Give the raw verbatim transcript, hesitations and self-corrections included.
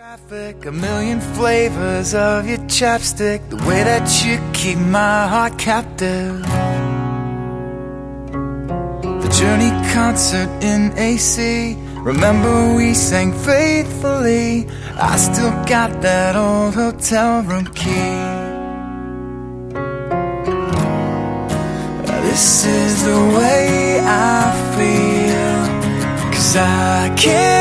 Traffic, a million flavors of your chapstick, the way that you keep my heart captive. The Journey concert in A C, remember we sang faithfully. I still got that old hotel room key. This is the way I feel, 'cause I can't